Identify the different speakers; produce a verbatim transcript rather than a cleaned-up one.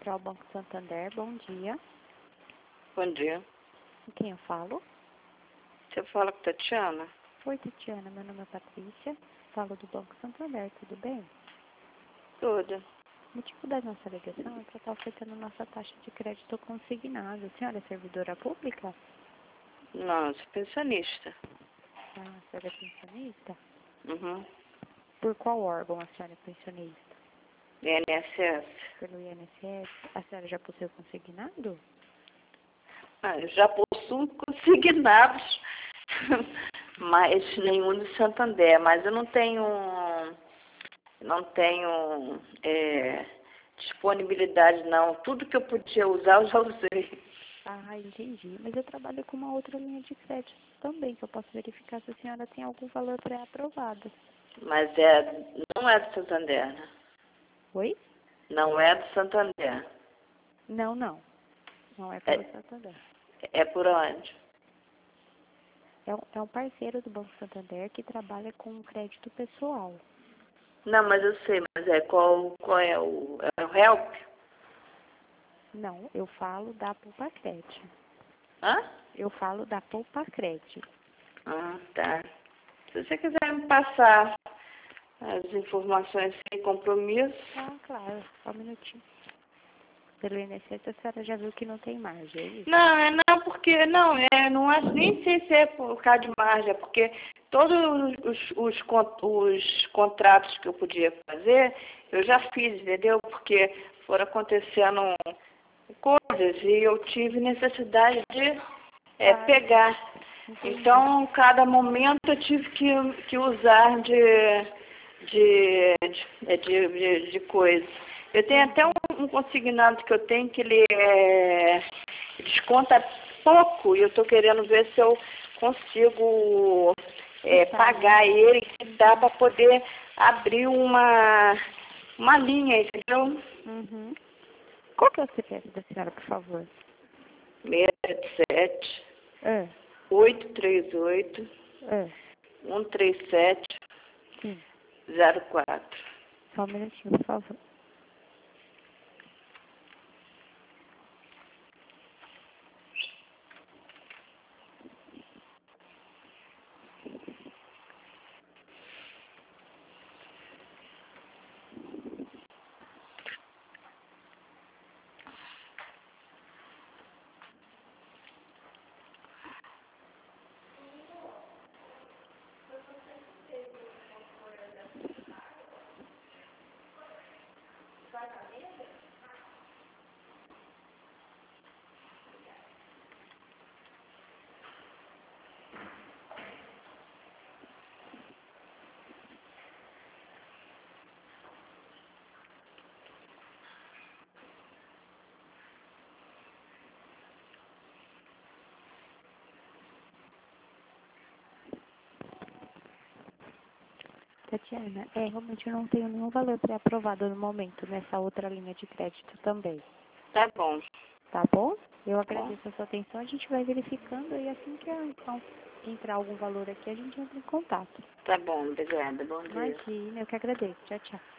Speaker 1: Central Banco Santander, bom dia.
Speaker 2: Bom dia.
Speaker 1: Com quem eu falo?
Speaker 2: Você fala com Tatiana?
Speaker 1: Oi, Tatiana, meu nome é Patrícia, falo do Banco Santander, tudo bem?
Speaker 2: Tudo.
Speaker 1: O motivo da nossa ligação é para estar ofertando nossa taxa de crédito consignado. A senhora é servidora pública?
Speaker 2: Não, eu sou pensionista.
Speaker 1: Ah, a senhora é pensionista?
Speaker 2: Uhum.
Speaker 1: Por qual órgão a senhora é pensionista?
Speaker 2: I N S S.
Speaker 1: Pelo I N S S? A senhora já possui consignado?
Speaker 2: Ah, eu já possuo consignados, mas nenhum do Santander. Mas eu não tenho, não tenho é, disponibilidade, não. Tudo que eu podia usar, eu já usei.
Speaker 1: Ah, entendi. Mas eu trabalho com uma outra linha de crédito também, que eu posso verificar se a senhora tem algum valor pré-aprovado.
Speaker 2: Mas é, não é do Santander, né?
Speaker 1: Oi?
Speaker 2: Não é do Santander.
Speaker 1: Não, não. Não é pelo
Speaker 2: É,
Speaker 1: Santander.
Speaker 2: é por onde?
Speaker 1: É um, é um parceiro do Banco Santander que trabalha com crédito pessoal.
Speaker 2: Não, mas eu sei, mas é qual, qual é o, é o Help?
Speaker 1: Não, eu falo da Poupa-Cred.
Speaker 2: Hã?
Speaker 1: Eu falo da Poupa-Cred.
Speaker 2: Ah, tá. Se você quiser me passar as informações sem compromisso.
Speaker 1: Ah, claro. Só um minutinho. Pelo I N S S a senhora já viu que não tem margem, é isso?
Speaker 2: Não, é não, porque, não, é, não acho nem sei se é por causa de margem, é porque todos os, os, con- os contratos que eu podia fazer, eu já fiz, entendeu? Porque foram acontecendo coisas e eu tive necessidade de é,
Speaker 1: Ah,
Speaker 2: pegar.
Speaker 1: entendi.
Speaker 2: Então, cada momento eu tive que, que usar de, de, de, de, de, de coisa. Eu tenho até um, um consignado que eu tenho que ele é, desconta pouco e eu estou querendo ver se eu consigo é,
Speaker 1: Tá.
Speaker 2: pagar ele, se dá para poder abrir uma, uma linha, entendeu?
Speaker 1: Uhum. Qual que é o C P F da senhora, por favor?
Speaker 2: seis sete
Speaker 1: É,
Speaker 2: oito três oito
Speaker 1: é,
Speaker 2: um três sete
Speaker 1: sim.
Speaker 2: zero quatro.
Speaker 1: Só um minutinho, por favor. Tatiana, é, realmente eu não tenho nenhum valor pré-aprovado no momento nessa outra linha de crédito também.
Speaker 2: Tá bom.
Speaker 1: Tá bom? Eu
Speaker 2: Bom.
Speaker 1: agradeço a sua atenção, a gente vai verificando e assim que então, entrar algum valor aqui, a gente entra em contato.
Speaker 2: Tá bom, obrigada. Bom dia.
Speaker 1: Imagina, eu que agradeço. Tchau, tchau.